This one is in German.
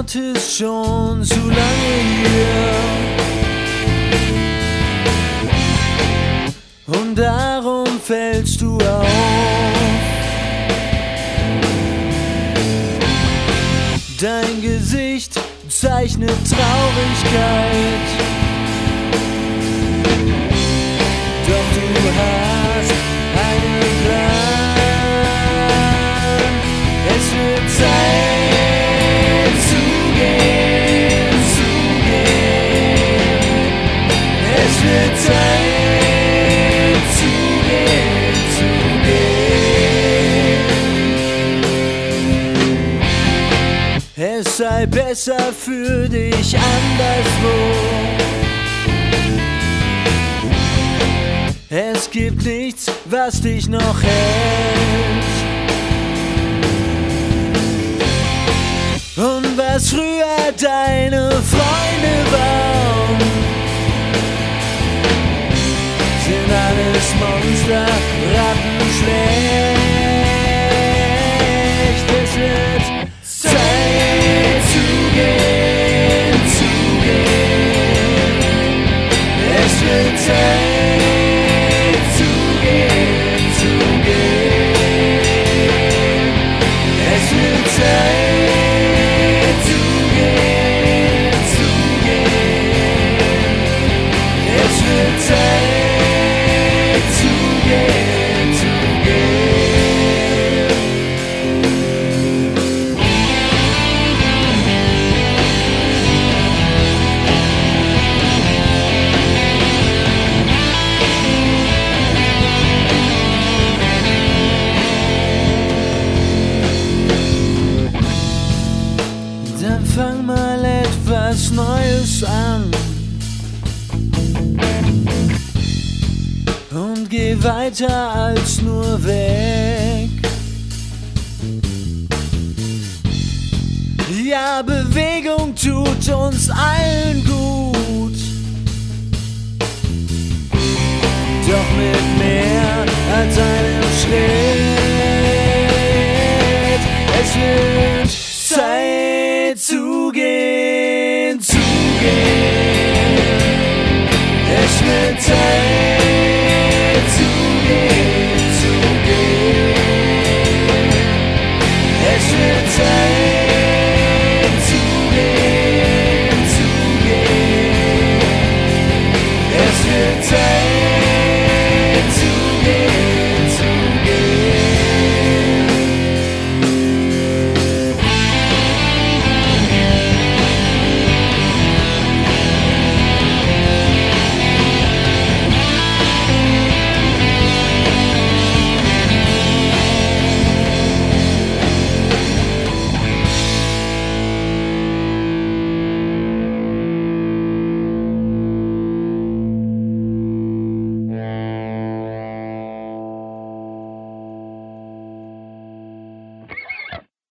Ort ist schon zu lange hier und darum fällst du auf. Dein Gesicht zeichnet Traurigkeit, doch du hast einen Plan. Es wird Zeit zu gehen, zu gehen. Es wird Zeit zu gehen, zu gehen. Es sei besser für dich anderswo. Es gibt nichts, was dich noch hält. Und was früher deine Freunde waren, sind alles Monster, Ratten schlecht. Es wird Zeit zu gehen, zu gehen. Es wird Zeit. Dann fang mal etwas Neues an und geh weiter als nur weg. Ja, Bewegung tut uns allen gut, doch mit mehr als einem Schritt.